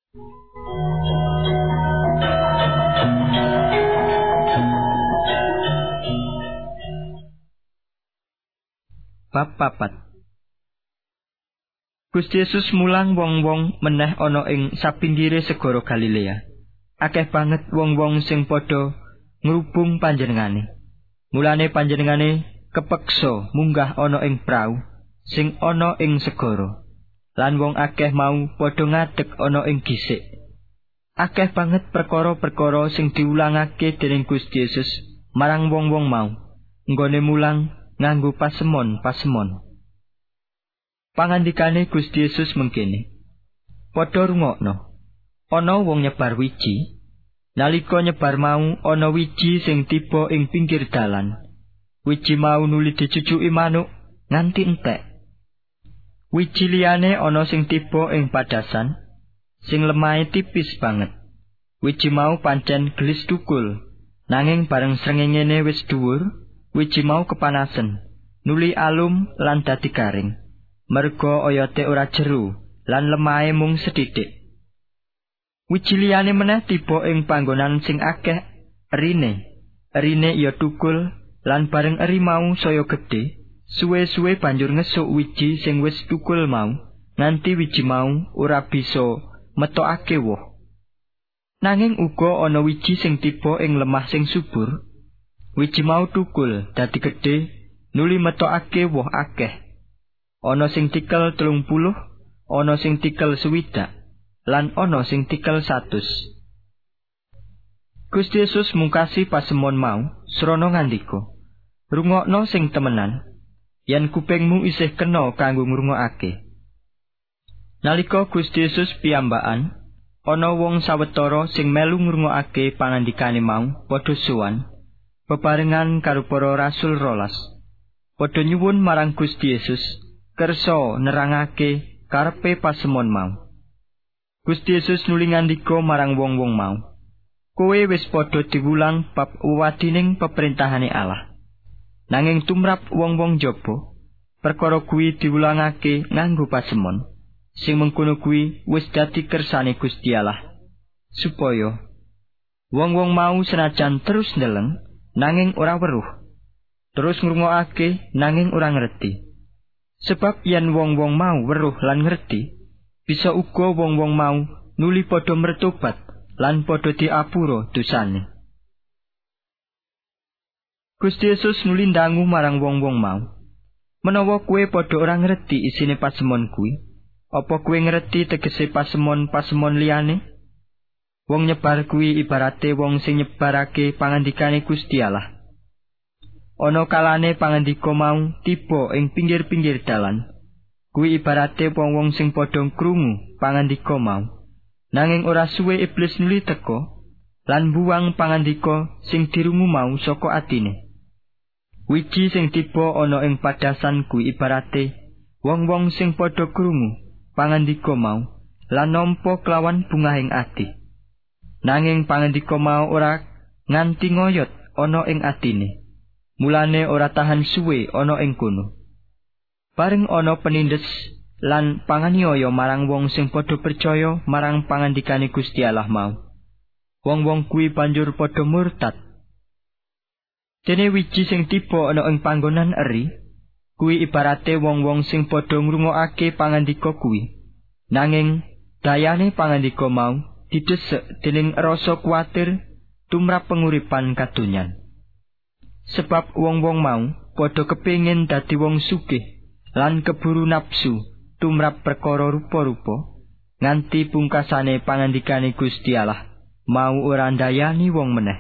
Bab 4. Gusti Yesus mulang wong-wong meneh ana ing sapinggire segara Galilea. Akeh banget wong-wong sing padha ngrubung panjenengane. Mulane panjenengane kepeksa munggah ana ing prau sing ana ing segara. Lan wong akeh mau padha ngadeg ana ing gisik. Akeh banget perkara-perkara sing diulangake dening Gusti Yesus marang wong-wong mau. Nggone mulang nganggo pasemon. Pangandikane Gusti Yesus mengkene. Padha rungokno. Ana wong nyebar wiji. Nalika nyebar mau ana wiji sing tiba ing pinggir dalan. Wiji mau nuli dicucuki manuk nganti entek. Wiji liyane ana sing tiba ing padasan sing lemahe tipis banget. Wiji mau pancen gelis tukul. Nanging bareng srengengene wis dhuwur, wiji mau kepanasen, nuli alum lan dadi garing. Merga oyote ora jeru lan lemahe mung sethithik. Wiji liyane meneh tiba ing panggonan sing akeh erine. Erine ya tukul lan bareng eri mau saya gedhe, suwe-suwe banjur ngesuk wiji sing wis tukul mau, nganti wiji mau ora bisa metokake woh. Nanging uga ana wiji sing tiba ing lemah sing subur. Wiji mau tukul dadi gedhe, nuli metokake woh akeh. Ana sing tikel 30, ana sing tikel 60, lan ana sing tikel 100. Gusti Yesus mungkasi pasemon mau, srana ngandika, "Rungokno sing temenan, yen kupingmu isih kena kanggo ngrungokake." Nalika Gusti Yesus piyambakan, ana wong sawetara sing melu ngrungokake pangandikane mau padha sowan, bebarengan karo para rasul 12. Padha nyuwun marang Gusti Yesus kersa nerangake karepe pasemon mau. Gusti Yesus nuli ngandika marang wong-wong mau, "Kowe wis padha diwulang bab wadining peperintahane Allah. Nanging tumrap wong-wong jaba, perkara kuwi diwulangake nganggo pasemon, sing mengkono kuwi wis dadi kersane Gusti Allah, supaya wong-wong mau senajan terus ndeleng nanging ora weruh, terus ngrungokake nanging ora ngerti. Sebab yen wong-wong mau weruh lan ngerti, bisa uga wong-wong mau nuli padha mertobat lan padha diapura dosane." Gusti Yesus nuli ndangu marang wong-wong mau, "Menawa kowe padha ora ngerti isine pasemon kuwi, apa kowe ngerti tegese pasemon-pasemon liyane? Wong nyebar kuwi ibarate wong sing nyebarake pangandikane Gusti Allah. Ana kalane pangandika mau tiba ing pinggir-pinggir dalan. Kuwi ibarate wong-wong sing padha krungu pangandika mau. Nanging ora suwe iblis nuli teka lan buang pangandika sing dirungu mau saka atine. Wiji sing tiba ana ing padasan kuwi ibarate wong-wong sing padha krungu pangandika mau lan nampa kelawan bungahing ati. Nanging pangandika mau ora nganti ngoyot ana ing atine. Mulane ora tahan suwe ana ing kono. Bareng ana penindes lan panganiaya marang wong sing padha percaya marang pangandikane Gusti Allah mau. Wong-wong kuwi banjur padha murtad. Dene wiji sing tiba ana ing panggonan eri, kuwi ibarate wong-wong sing padha ngrungokake pangandika kuwi. Nanging dayane pangandika mau didesek dening rasa kuwatir tumrap penguripan kadonyan. Sebab wong-wong mau padha kepengin dadi wong sugih lan keburu nafsu tumrap perkara rupa-rupa, nganti pungkasane pangandikane Gusti Allah mau ora ndayani wong meneh.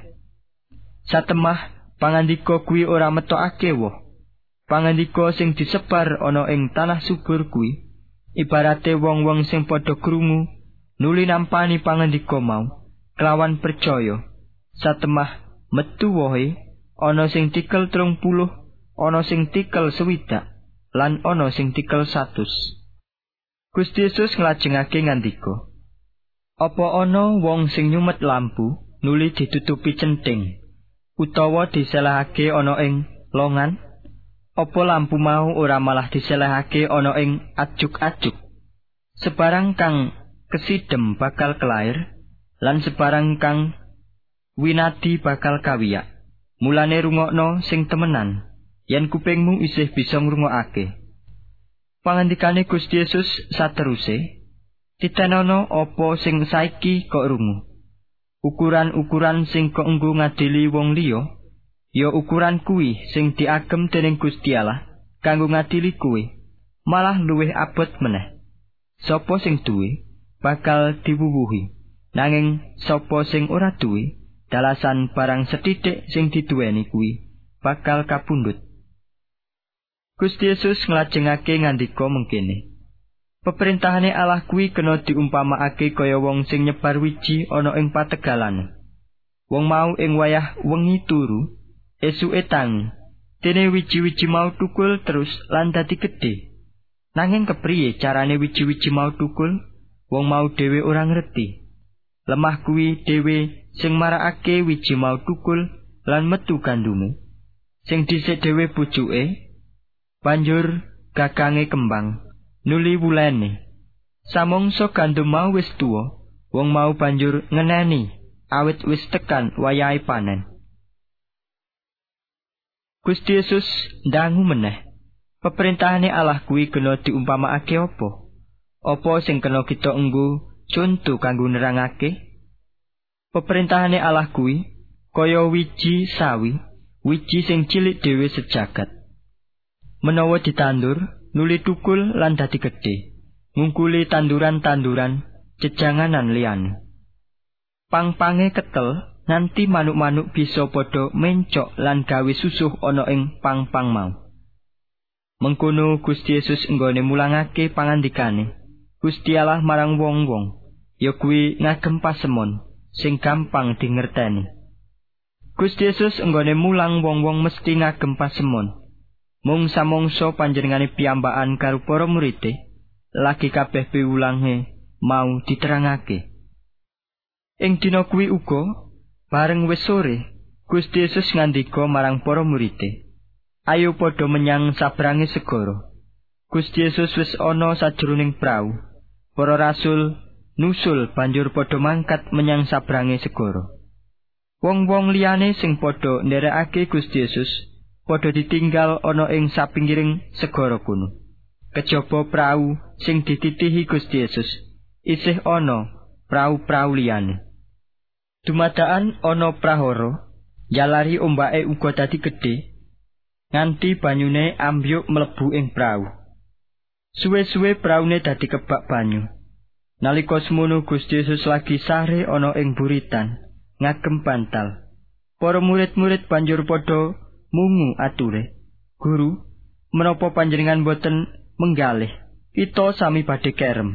Satemah pangandika kuwi ora metokake woh. Pangandika sing disebar ana ing tanah subur kuwi ibarate wong-wong sing padha krungu nuli nampani pangandika mau kelawan percaya. Satemah metu wohe, ana sing tikel 30, ana sing tikel 60, lan ana sing tikel 100. Gusti Yesus nglajengake ngandika, "Apa ana wong sing nyumet lampu nuli ditutupi centing utawa diselehake ana ing longan? Apa lampu mau ora malah diselehake ana ing ajuk-ajuk? Sebarang kang kesidem bakal kelair, lan sebarang kang winadi bakal kawiyak. Mulane rungokno sing temenan, yen kupingmu isih bisa ngrungokake. Pangandikane Gusti Yesus sateruse, titenono apa sing saiki kok rungu. Ukuran-ukuran sing kok enggo ngadili wong liya, ya ukuran kuwi sing diagem dening Gusti Allah kanggo ngadili kuwi, malah luwih abot meneh. Sapa sing duwe bakal diwuwuhi, nanging sapa sing ora duwe, dalasan barang sethithik sing diduweni kuwi bakal kapundhut. Gusti Yesus nglajengake ngandika mengkene, peperintahane Allah kuwi kena diumpamakake kaya wong sing nyebar wiji ana ing pategalane. Wong mau ing wayah wengi turu, esuke tangi, dene wiji-wiji mau tukul terus lan dadi gedhe. Nanging kepriye carane wiji-wiji mau tukul? Wong mau dhewe ora ngerti. Lemah kuwi dhewe sing marakake wiji mau tukul lan metu gandume. Sing dhisik dhewe pucuke, banjur gagange kembang, nuli wulene. Samangsa gandum mau wis tuwa, wong mau banjur ngeneni, awit wis tekan wayahe panen. Gusti Yesus ndangu meneh, peperintahane Allah kuwi kena diumpamakake apa? Apa sing kena kita enggo conto kanggo nerangake? Peperintahane Allah kuwi kaya wiji sawi, wiji sing cilik dhewe sejagat. Menawa ditandur, nuli tukul lan dadi gedhe, ngungkuli tanduran-tanduran jejanganan liyane. Pang-pange ketel, nganti manuk-manuk bisa padha mencok lan gawe susuh ana ing pang-pang mau. Mengkono Gusti Yesus enggone mulangake pangandikane Gusti Allah marang wong-wong, ya kuwi ngagem pasemon sing gampang dingerteni. Gusti Yesus enggone mulang wong-wong mesti ngagem pasemon. Mung samangsa panjenengane piyambakan karo para murite, lagi kabeh piwulange mau diterangake. Ing dina kuwi uga, bareng wis sore, Gusti Yesus ngandika marang para murite, "Ayo padha menyang sabrange segara." Gusti Yesus wis ana sajroning prau. Para rasul nusul banjur padha mangkat menyang sabrange segara. Wong-wong liyane sing padha nderekake Gusti Yesus padha ditinggal ana ing sapinggiring segara kuno. Kejaba prau sing dititihi Gusti Yesus, isih ana prau-prau liyane. Dumadakan ana prahara, jalari ombake uga dadi gedhe, nganti banyune ambyuk mlebu ing prau. Suwe-suwe praune dadi kebak banyu. Nalika semono Gusti Yesus lagi sare ana ing buritan, ngagem bantal. Para murid-murid banjur padha mungu ature, "Guru, menapa panjenengan boten menggalih? Kita sami badhe kerem."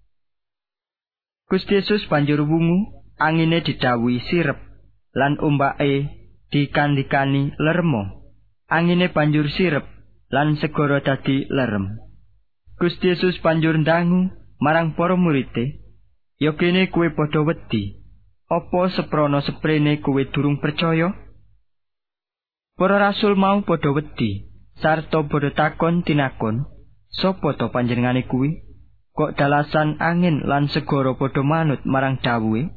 Gusti Yesus banjur wungu, angine didhawuhi sirep, lan ombake dikandikani leremo. Angine banjur sirep, lan segara dadi lerem. Gusti Yesus banjur ndangu marang para murite, "Ya kene kowe padha wedi, apa seprana seprene kowe durung percaya?" Para rasul mau padha wedi, sarta padha takon tinakon, "Sapa to panjenengane kuwi? Kok dalasan angin lan segara padha manut marang dawuhe?"